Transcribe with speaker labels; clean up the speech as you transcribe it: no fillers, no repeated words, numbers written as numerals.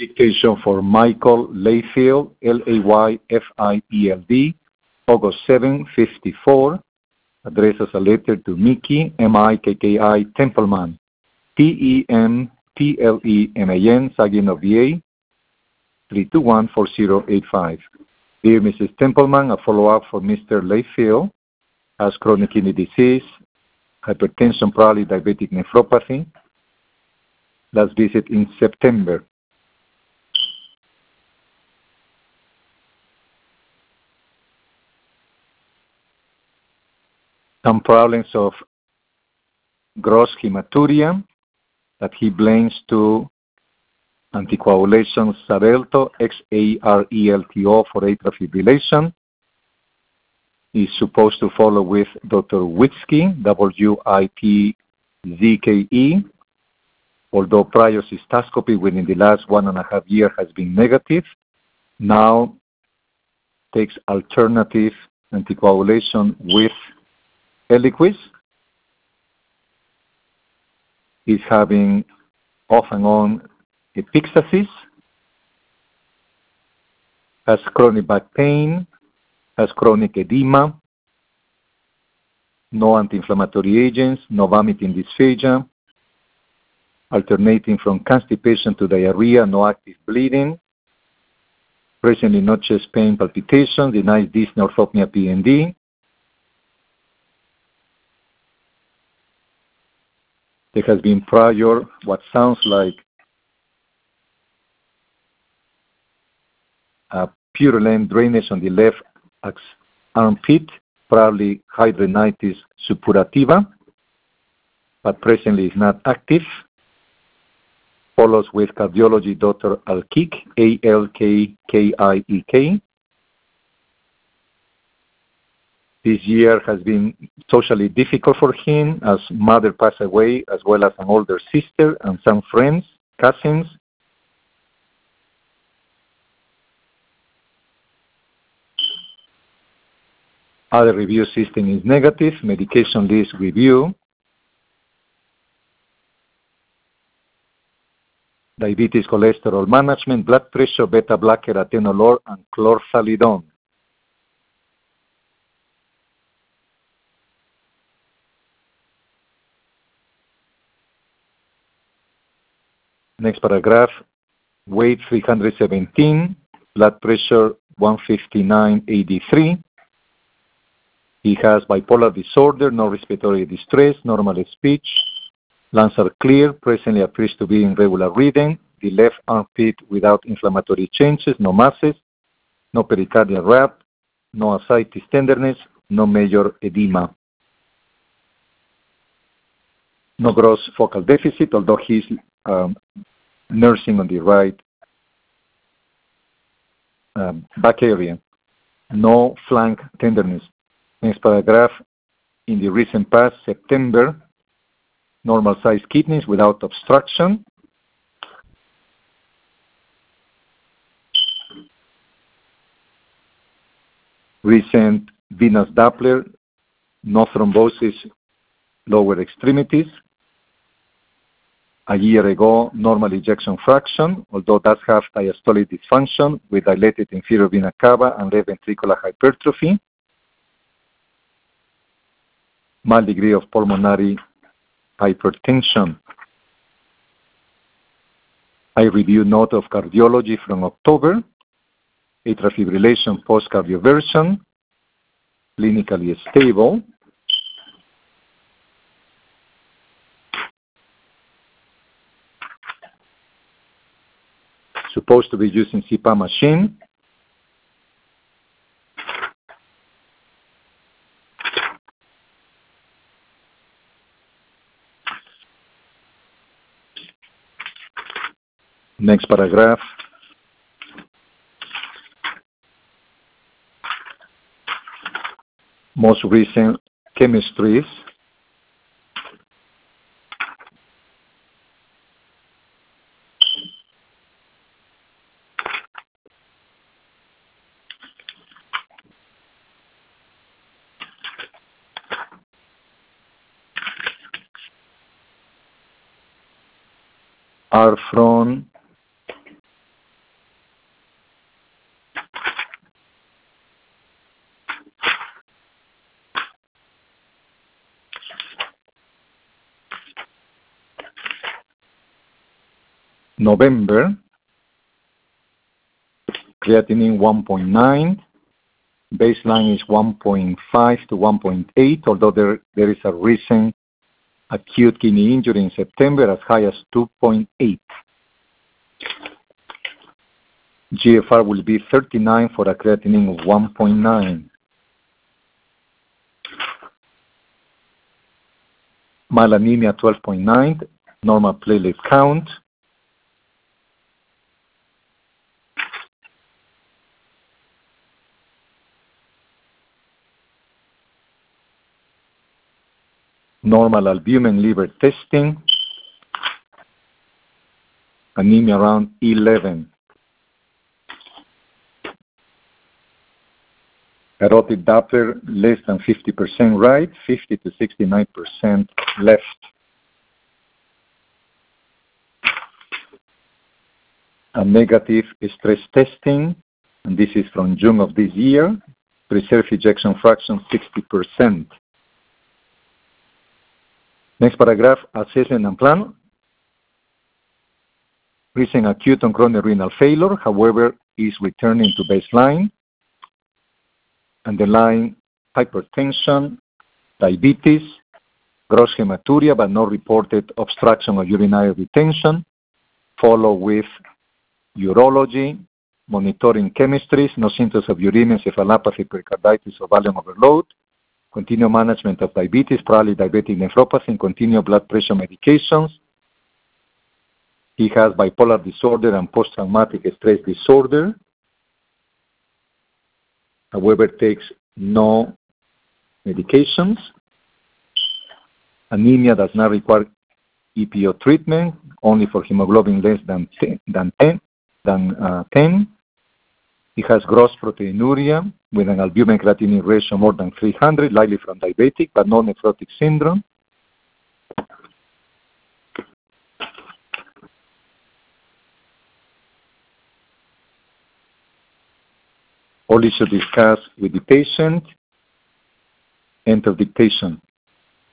Speaker 1: Dictation for Michael Layfield, Layfield, August 7, 54. Address as a letter to Mickey, M-I-K-K-I, Templeman, T-E-M-P-L-E-M-A-N, Saginaw, VA, 321-4085. Dear Mrs. Templeman, a follow-up for Mr. Layfield, has chronic kidney disease, hypertension, probably diabetic nephropathy. Last visit in September. Some problems of gross hematuria that he blames to anticoagulation Xarelto, Xarelto for atrial fibrillation. Is supposed to follow with Dr. Witzke, W-I-T-Z-K-E, although prior cystoscopy within the last 1.5 years has been negative. Now takes alternative anticoagulation with Eliquis. Is having off and on epistaxis, has chronic back pain, has chronic edema, no anti-inflammatory agents, no vomiting dysphagia, alternating from constipation to diarrhea, no active bleeding, presently no chest pain, palpitation, denies dyspnea, orthopnea, PND. There has been prior, what sounds like a purulent drainage on the left armpit, probably hidradenitis suppurativa, but presently is not active. Follows with cardiology, Dr. Alkik, A-L-K-K-I-E-K. This year has been socially difficult for him as mother passed away, as well as an older sister and some friends, cousins. Other review system is negative. Medication list review. Diabetes, cholesterol management, blood pressure, beta blocker, atenolol, and chlorthalidone. Next paragraph, weight 317, blood pressure 159/83. He has bipolar disorder, no respiratory distress, normal speech. Lungs are clear, presently appears to be in regular reading. The left armpit without inflammatory changes, no masses, no pericardial wrap, no ascites tenderness, no major edema. No gross focal deficit, although he's nursing on the right back area. No flank tenderness. Next paragraph, in the recent past, September, normal sized kidneys without obstruction. Recent venous Doppler, no thrombosis, lower extremities. A year ago, normal ejection fraction, although does have diastolic dysfunction with dilated inferior vena cava and left ventricular hypertrophy. Mild degree of pulmonary hypertension. I review note of cardiology from October. Atrial fibrillation post-cardioversion. Clinically stable. Supposed to be using CPAP machine. Next paragraph. Most recent chemistries. Are from November, creatinine 1.9, baseline is 1.5 to 1.8, although there is a recent acute kidney injury in September as high as 2.8. GFR will be 39 for a creatinine of 1.9. Mild anemia 12.9, normal platelet count. Normal albumin liver testing. Anemia around 11. Carotid Doppler less than 50% right, 50 to 69% left. A negative stress testing, and this is from June of this year. Preserved ejection fraction 60%. Next paragraph, assessment and plan. Recent acute and chronic renal failure, however, is returning to baseline. Underlying hypertension, diabetes, gross hematuria, but no reported obstruction or urinary retention. Follow with urology, monitoring chemistries, no symptoms of uremia, encephalopathy, pericarditis, or volume overload. Continue management of diabetes, probably diabetic nephropathy, and continue blood pressure medications. He has bipolar disorder and post-traumatic stress disorder. However, takes no medications. Anemia does not require EPO treatment, only for hemoglobin less than 10. He has gross proteinuria with an albumin creatinine ratio more than 300, likely from diabetic, but no nephrotic syndrome. All issues discussed with the patient. Enter dictation.